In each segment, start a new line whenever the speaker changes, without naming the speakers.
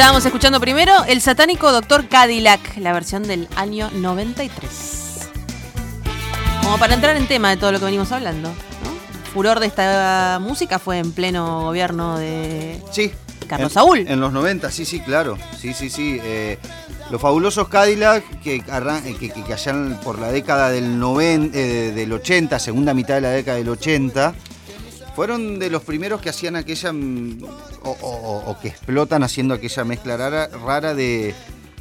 Estábamos escuchando primero el satánico Dr. Cadillac, la versión del año 93. Como para entrar en tema de todo lo que venimos hablando, ¿no? El furor de esta música fue en pleno gobierno de Carlos Saúl.
En los 90, sí, claro. Sí. Los fabulosos Cadillac, que allá por la década del 80, segunda mitad de la década del 80, fueron de los primeros que hacían aquella, o que explotan haciendo aquella mezcla rara de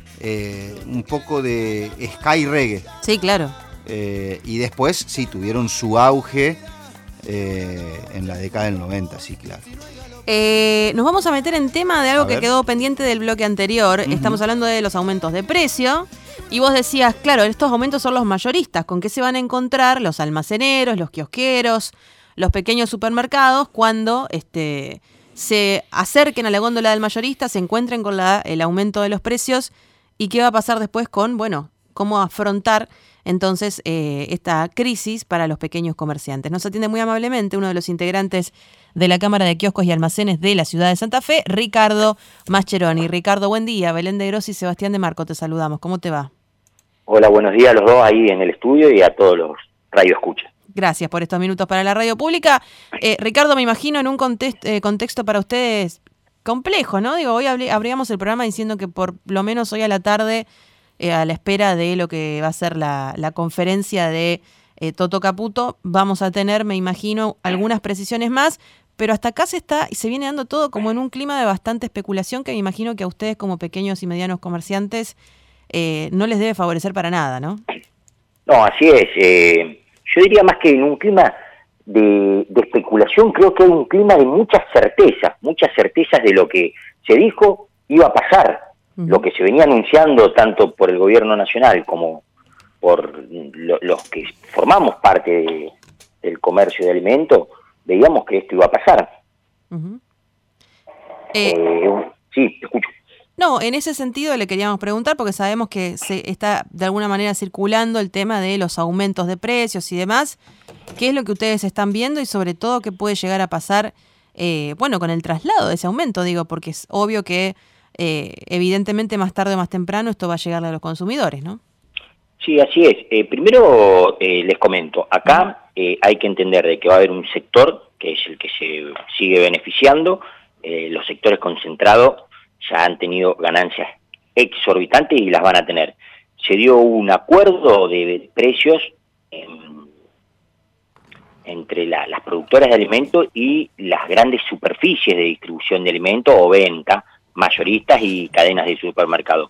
un poco de ska y reggae.
Sí, claro.
Y después, sí, tuvieron su auge en la década del 90, sí, claro.
Nos vamos a meter en tema de algo que quedó pendiente del bloque anterior. Uh-huh. Estamos hablando de los aumentos de precio. Y vos decías, claro, estos aumentos son los mayoristas. ¿Con qué se van a encontrar los almaceneros, los kiosqueros, los pequeños supermercados cuando se acerquen a la góndola del mayorista, se encuentren con el aumento de los precios? ¿Y qué va a pasar después con, cómo afrontar entonces esta crisis para los pequeños comerciantes? Nos atiende muy amablemente uno de los integrantes de la Cámara de Kioscos y Almacenes de la ciudad de Santa Fe, Ricardo Mascheroni. Ricardo, buen día. Belén de Grossi y Sebastián de Marco, te saludamos. ¿Cómo te va?
Hola, buenos días a los dos ahí en el estudio y a todos los radioescuchas.
Gracias por estos minutos para la radio pública. Ricardo, me imagino en un contexto para ustedes complejo, ¿no? Hoy abríamos el programa diciendo que por lo menos hoy a la tarde, a la espera de lo que va a ser la conferencia de Toto Caputo, vamos a tener, me imagino, algunas precisiones más, pero hasta acá se viene dando todo como en un clima de bastante especulación que me imagino que a ustedes como pequeños y medianos comerciantes no les debe favorecer para nada, ¿no?
No, así es. Yo diría más que en un clima de especulación, creo que hay un clima de muchas certezas de lo que se dijo iba a pasar, lo que se venía anunciando tanto por el gobierno nacional como por los que formamos parte del comercio de alimentos, veíamos que esto iba a pasar. Uh-huh. Sí, te escucho.
No, en ese sentido le queríamos preguntar, porque sabemos que se está de alguna manera circulando el tema de los aumentos de precios y demás. ¿Qué es lo que ustedes están viendo y sobre todo qué puede llegar a pasar con el traslado de ese aumento? Porque es obvio que evidentemente más tarde o más temprano esto va a llegarle a los consumidores, ¿no?
Sí, así es. Primero les comento, acá hay que entender de que va a haber un sector que es el que se sigue beneficiando. Los sectores concentrados ya han tenido ganancias exorbitantes y las van a tener. Se dio un acuerdo de precios entre las productoras de alimentos y las grandes superficies de distribución de alimentos o venta, mayoristas y cadenas de supermercado.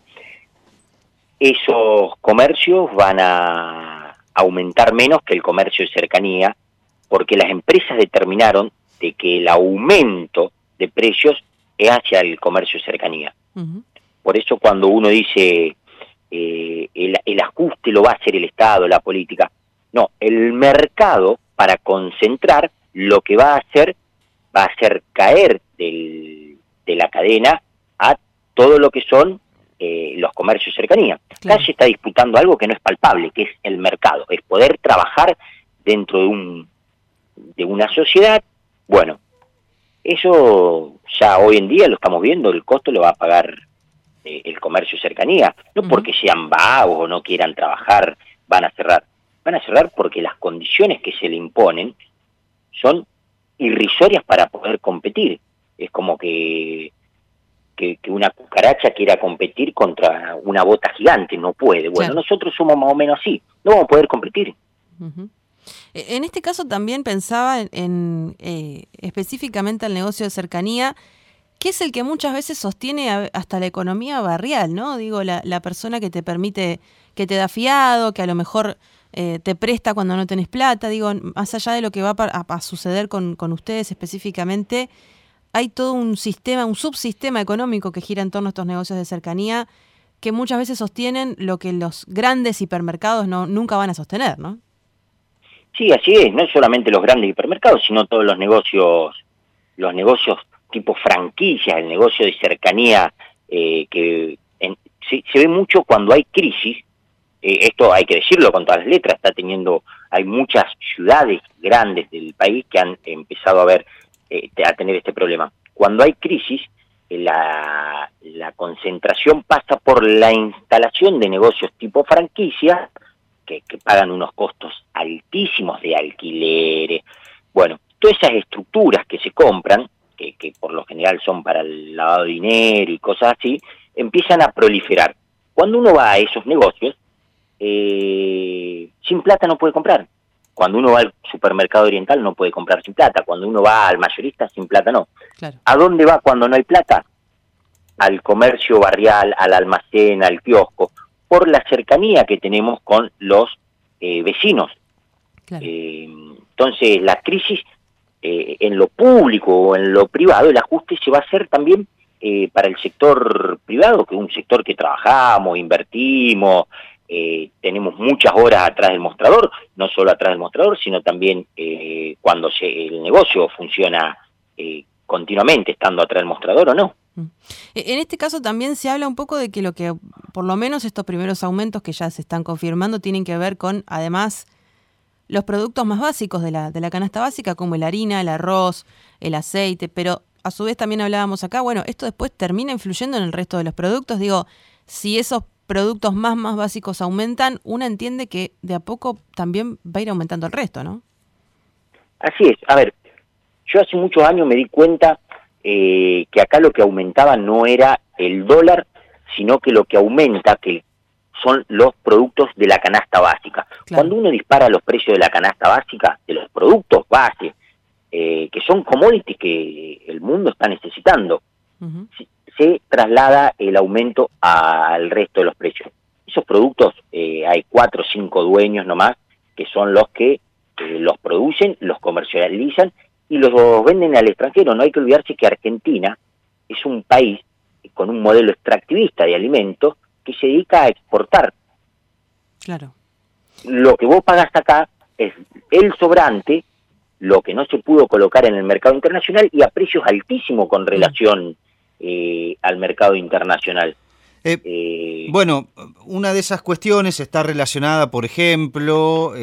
Esos comercios van a aumentar menos que el comercio de cercanía, porque las empresas determinaron de que el aumento de precios es hacia el comercio de cercanía. Uh-huh. Por eso cuando uno dice el ajuste lo va a hacer el Estado, la política, no, el mercado para concentrar lo que va a hacer caer de la cadena a todo lo que son los comercios de cercanía. Claro. Acá se está disputando algo que no es palpable, que es el mercado, es poder trabajar dentro de una sociedad. Bueno, eso ya hoy en día lo estamos viendo, el costo lo va a pagar el comercio de cercanía, no porque sean vagos o no quieran trabajar, van a cerrar porque las condiciones que se le imponen son irrisorias para poder competir. Es como que una cucaracha quiera competir contra una bota gigante, no puede. Bueno, claro. Nosotros somos más o menos así, no vamos a poder competir.
Uh-huh. En este caso también pensaba en específicamente el negocio de cercanía, que es el que muchas veces sostiene hasta la economía barrial, ¿no? La persona que te permite, que te da fiado, que a lo mejor te presta cuando no tenés plata. Más allá de lo que va a suceder con ustedes específicamente, hay todo un subsistema económico que gira en torno a estos negocios de cercanía que muchas veces sostienen lo que los grandes hipermercados nunca van a sostener, ¿no?
Sí, así es, no solamente los grandes hipermercados, sino todos los negocios tipo franquicia, el negocio de cercanía, se ve mucho cuando hay crisis. Esto hay que decirlo con todas las letras, hay muchas ciudades grandes del país que han empezado a tener este problema. Cuando hay crisis, la concentración pasa por la instalación de negocios tipo franquicia, que pagan unos costos altísimos de alquileres. Bueno, todas esas estructuras que se compran, que por lo general son para el lavado de dinero y cosas así, empiezan a proliferar. Cuando uno va a esos negocios, sin plata no puede comprar. Cuando uno va al supermercado oriental no puede comprar sin plata. Cuando uno va al mayorista, sin plata no.
Claro.
¿A dónde va cuando no hay plata? Al comercio barrial, al almacén, al kiosco, por la cercanía que tenemos con los vecinos.
Claro.
Entonces, la crisis en lo público o en lo privado, el ajuste se va a hacer también para el sector privado, que es un sector que trabajamos, invertimos, tenemos muchas horas atrás del mostrador, no solo atrás del mostrador, sino también cuando el negocio funciona continuamente, estando atrás del mostrador o no.
En este caso también se habla un poco de que lo que, por lo menos estos primeros aumentos que ya se están confirmando, tienen que ver con, además, los productos más básicos de la canasta básica, como la harina, el arroz, el aceite, pero a su vez también hablábamos acá, bueno, esto después termina influyendo en el resto de los productos. Digo, si esos productos más básicos aumentan, uno entiende que de a poco también va a ir aumentando el resto, ¿no?
Así es. A ver, yo hace muchos años me di cuenta que acá lo que aumentaba no era el dólar, sino que lo que aumenta que son los productos de la canasta básica. Claro. Cuando uno dispara los precios de la canasta básica, de los productos base, que son commodities que el mundo está necesitando, se traslada el aumento al resto de los precios. Esos productos, hay 4 o 5 dueños nomás, que son los que los producen, los comercializan y los venden al extranjero. No hay que olvidarse que Argentina es un país con un modelo extractivista de alimentos que se dedica a exportar.
Claro.
Lo que vos pagás acá es el sobrante, lo que no se pudo colocar en el mercado internacional y a precios altísimos con relación al mercado internacional.
Bueno, una de esas cuestiones está relacionada, por ejemplo,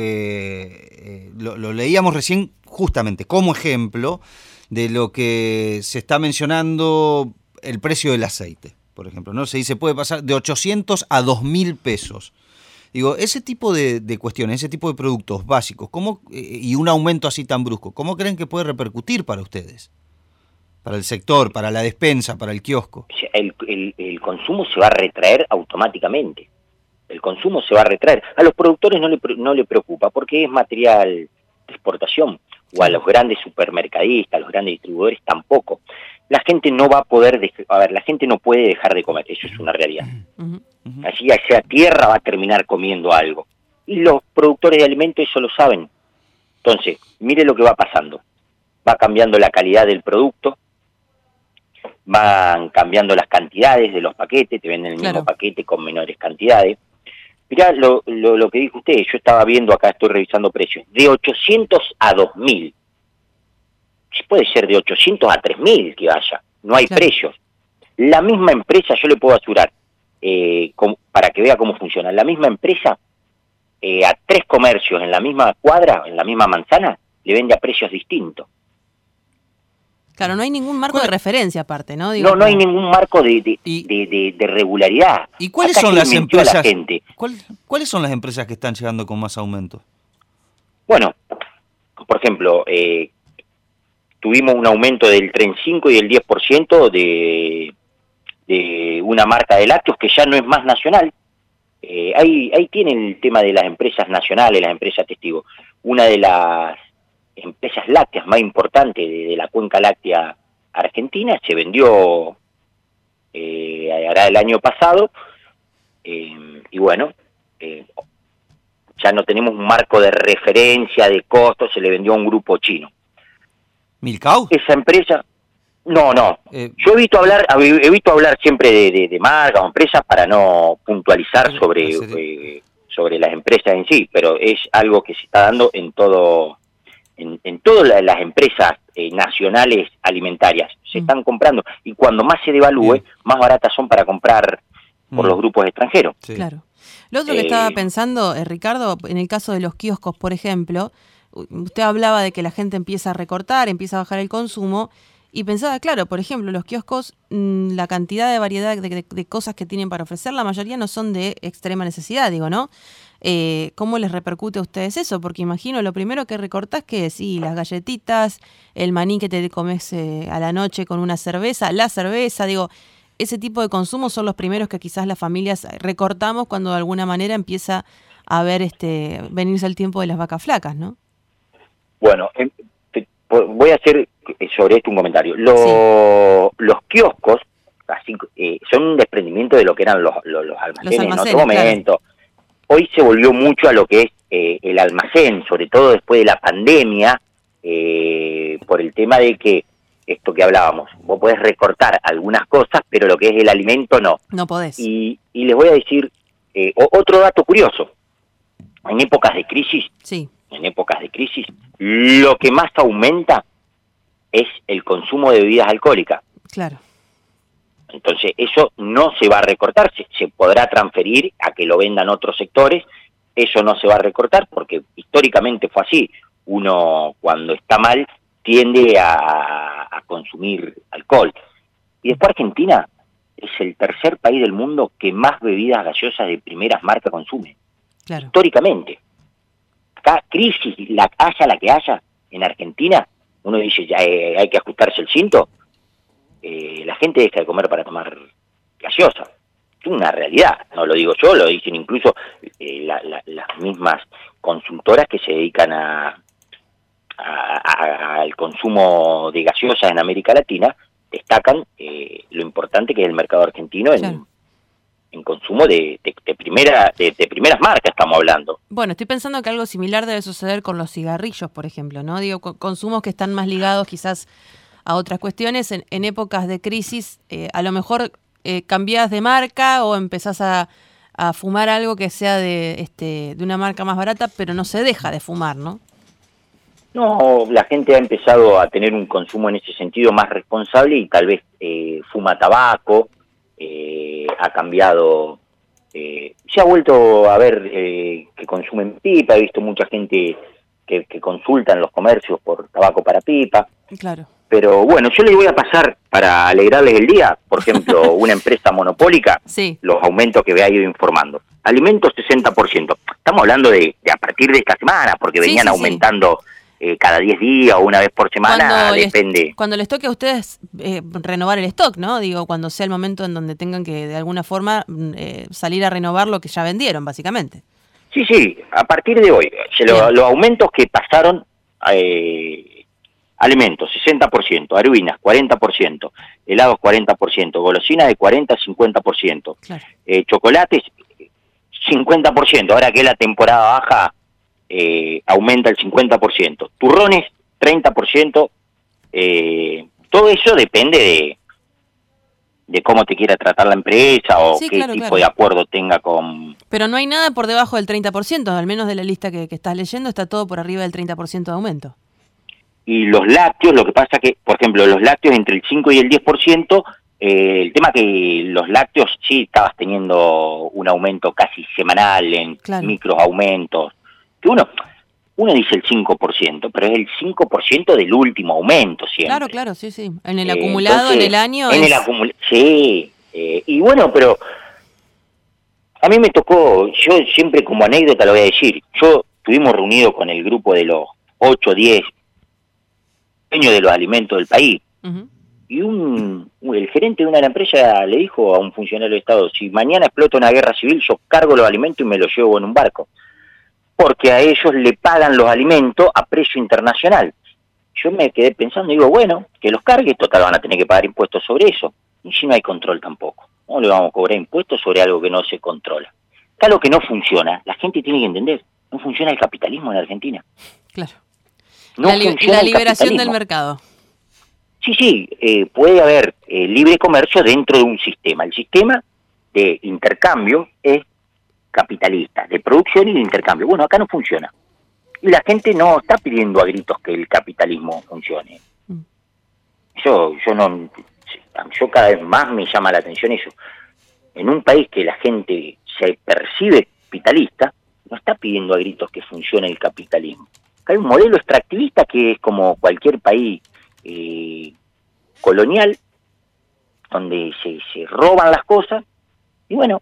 lo leíamos recién justamente como ejemplo de lo que se está mencionando el precio del aceite, por ejemplo, ¿no? Se dice puede pasar de 800 a 2.000 pesos. Digo, ese tipo de cuestiones, ese tipo de productos básicos, ¿cómo, y un aumento así tan brusco, ¿cómo creen que puede repercutir para ustedes? Para el sector, para la despensa, para el kiosco.
El consumo se va a retraer automáticamente. El consumo se va a retraer. A los productores no le preocupa porque es material de exportación. O a los grandes supermercadistas, a los grandes distribuidores tampoco. La gente no va a poder, la gente no puede dejar de comer, eso es una realidad. Así ya sea tierra va a terminar comiendo algo. Y los productores de alimentos eso lo saben. Entonces, mire lo que va pasando. Va cambiando la calidad del producto, van cambiando las cantidades de los paquetes, te venden el mismo paquete con menores cantidades. Mirá lo que dijo usted, yo estaba viendo acá, estoy revisando precios, de 800 a 2.000. Puede ser de 800 a 3.000 que vaya, no hay precios. La misma empresa, yo le puedo asegurar, para que vea cómo funciona, la misma empresa a 3 comercios en la misma cuadra, en la misma manzana, le vende a precios distintos.
Claro, no hay ningún marco de referencia aparte, ¿no?
Digo, no hay ningún marco de regularidad.
¿Y cuáles son las empresas? ¿Cuáles son las empresas que están llegando con más aumentos?
Bueno, por ejemplo, tuvimos un aumento del 35 y el 10% de una marca de lácteos que ya no es más nacional. Ahí tienen el tema de las empresas nacionales, las empresas testigos. Una de las empresas lácteas más importantes de la cuenca láctea argentina se vendió hará el año pasado y bueno, ya no tenemos un marco de referencia de costos, se le vendió a un grupo chino.
¿Milcao?
Esa empresa, no. Yo he visto hablar siempre de marcas o empresas para no puntualizar sobre las empresas en sí, pero es algo que se está dando en todas las empresas nacionales alimentarias. Se están comprando y cuando más se devalúe, más baratas son para comprar por los grupos extranjeros.
Sí. Claro. Lo otro que estaba pensando, Ricardo, en el caso de los kioscos, por ejemplo, usted hablaba de que la gente empieza a recortar, empieza a bajar el consumo Y pensaba, claro, por ejemplo, los kioscos, la cantidad de variedad de cosas que tienen para ofrecer, la mayoría no son de extrema necesidad, digo, ¿no? ¿Cómo les repercute a ustedes eso? Porque imagino lo primero que recortás que es, las galletitas, el maní que te comes a la noche con una cerveza, la cerveza, digo, ese tipo de consumos son los primeros que quizás las familias recortamos cuando de alguna manera empieza a ver venirse el tiempo de las vacas flacas, ¿no?
Bueno, voy a hacer sobre esto un comentario. Los kioscos así, son un desprendimiento de lo que eran los almacenes en otro momento. Claro. Hoy se volvió mucho a lo que es el almacén, sobre todo después de la pandemia, por el tema de que esto que hablábamos, vos podés recortar algunas cosas, pero lo que es el alimento no.
No podés.
Y les voy a decir otro dato curioso. En épocas de crisis, lo que más aumenta es el consumo de bebidas alcohólicas.
Claro.
Entonces, eso no se va a recortar, se podrá transferir a que lo vendan otros sectores, eso no se va a recortar porque históricamente fue así. Uno, cuando está mal, tiende a consumir alcohol. Y después Argentina es el tercer país del mundo que más bebidas gaseosas de primeras marcas consume.
Claro.
Históricamente. Acá, crisis, haya la que haya, en Argentina, uno dice, ya hay que ajustarse el cinto, la gente deja de comer para tomar gaseosa. Es una realidad, no lo digo yo, lo dicen incluso las mismas consultoras que se dedican al consumo de gaseosas en América Latina, destacan lo importante que es el mercado argentino en consumo de primeras marcas, estamos hablando.
Bueno, estoy pensando que algo similar debe suceder con los cigarrillos, por ejemplo, ¿no? Digo, consumos que están más ligados quizás a otras cuestiones. En épocas de crisis, a lo mejor cambiás de marca o empezás a fumar algo que sea de una marca más barata, pero no se deja de fumar, ¿no?
No, la gente ha empezado a tener un consumo en ese sentido más responsable y tal vez fuma tabaco, ha cambiado, se ha vuelto a ver que consumen pipa, he visto mucha gente que consulta en los comercios por tabaco para pipa.
Claro.
Pero bueno, yo les voy a pasar, para alegrarles el día, por ejemplo, una empresa monopólica, los aumentos que me ha ido informando. Alimentos 60%. Estamos hablando de a partir de esta semana, porque venían aumentando cada 10 días o una vez por semana, depende.
Cuando les toque a ustedes renovar el stock, ¿no? Digo, cuando sea el momento en donde tengan que, de alguna forma, salir a renovar lo que ya vendieron, básicamente.
Sí, a partir de hoy. Los aumentos que pasaron... alimentos, 60%, haruinas, 40%, helados, 40%, golosinas de 40 a 50%,
claro.
Chocolates, 50%, ahora que es la temporada baja, aumenta el 50%, turrones, 30%, todo eso depende de cómo te quiera tratar la empresa o qué tipo de acuerdo tenga con...
Pero no hay nada por debajo del 30%, al menos de la lista que estás leyendo, está todo por arriba del 30% de aumento.
Y los lácteos, lo que pasa que, por ejemplo, los lácteos entre el 5 y el 10%, el tema que los lácteos sí estabas teniendo un aumento casi semanal en micros aumentos, que uno dice el 5%, pero es el 5% del último aumento siempre.
Claro, sí. En el acumulado, entonces, en el año...
Sí, y bueno, pero a mí me tocó, yo siempre como anécdota lo voy a decir, estuvimos reunidos con el grupo de los 8, 10 dueños de los alimentos del país, y el gerente de una de las empresas le dijo a un funcionario de Estado, si mañana explota una guerra civil, yo cargo los alimentos y me los llevo en un barco, porque a ellos le pagan los alimentos a precio internacional. Yo me quedé pensando, digo, bueno, que los cargue, total van a tener que pagar impuestos sobre eso, y si no hay control tampoco, ¿cómo le vamos a cobrar impuestos sobre algo que no se controla? Acá lo que no funciona, la gente tiene que entender, no funciona el capitalismo en Argentina.
Claro.
No
la liberación del mercado.
Sí, puede haber libre comercio dentro de un sistema. El sistema de intercambio es capitalista, de producción y de intercambio. Bueno, acá no funciona. Y la gente no está pidiendo a gritos que el capitalismo funcione. Yo cada vez más me llama la atención eso. En un país que la gente se percibe capitalista, no está pidiendo a gritos que funcione el capitalismo. Hay un modelo extractivista que es como cualquier país colonial, donde se roban las cosas, y bueno,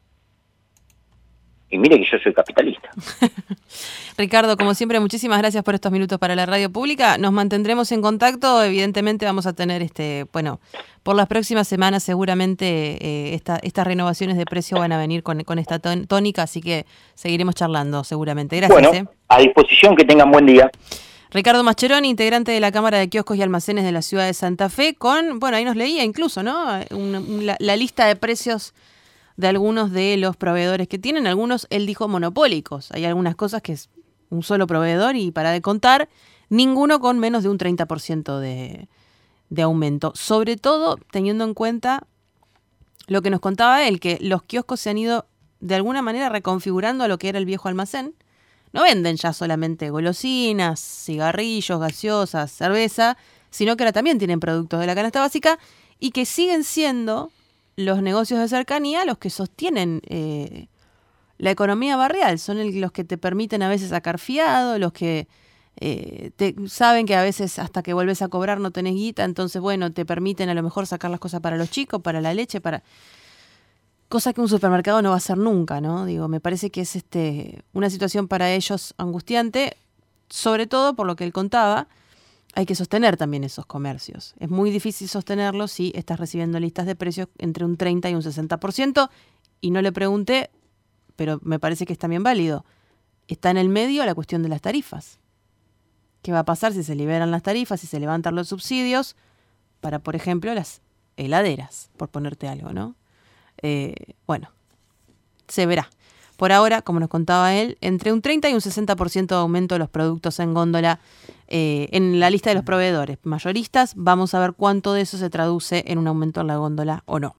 y mire que yo soy capitalista.
Ricardo, como siempre, muchísimas gracias por estos minutos para la radio pública. Nos mantendremos en contacto. Evidentemente vamos a tener, por las próximas semanas seguramente estas renovaciones de precio van a venir con esta tónica, así que seguiremos charlando seguramente. Gracias.
Bueno, a disposición, que tengan buen día.
Ricardo Mascheroni, integrante de la Cámara de Kioscos y Almacenes de la ciudad de Santa Fe, ahí nos leía incluso, ¿no? La lista de precios de algunos de los proveedores que tienen, algunos él dijo monopólicos. Hay algunas cosas que es un solo proveedor y para de contar, ninguno con menos de un 30% de aumento. Sobre todo teniendo en cuenta lo que nos contaba él, que los kioscos se han ido de alguna manera reconfigurando a lo que era el viejo almacén. No venden ya solamente golosinas, cigarrillos, gaseosas, cerveza, sino que ahora también tienen productos de la canasta básica y que siguen siendo los negocios de cercanía los que sostienen la economía barrial. Son los que te permiten a veces sacar fiado, los que saben que a veces hasta que vuelves a cobrar no tenés guita, entonces bueno, te permiten a lo mejor sacar las cosas para los chicos, para la leche, cosa que un supermercado no va a hacer nunca, ¿no? Digo, me parece que es una situación para ellos angustiante, sobre todo por lo que él contaba. Hay que sostener también esos comercios. Es muy difícil sostenerlos si estás recibiendo listas de precios entre un 30 y un 60%. Y no le pregunté, pero me parece que es también válido. Está en el medio la cuestión de las tarifas. ¿Qué va a pasar si se liberan las tarifas, si se levantan los subsidios para, por ejemplo, las heladeras, por ponerte algo, ¿no? Bueno, se verá. Por ahora, como nos contaba él, entre un 30 y un 60% de aumento de los productos en góndola en la lista de los proveedores mayoristas. Vamos a ver cuánto de eso se traduce en un aumento en la góndola o no.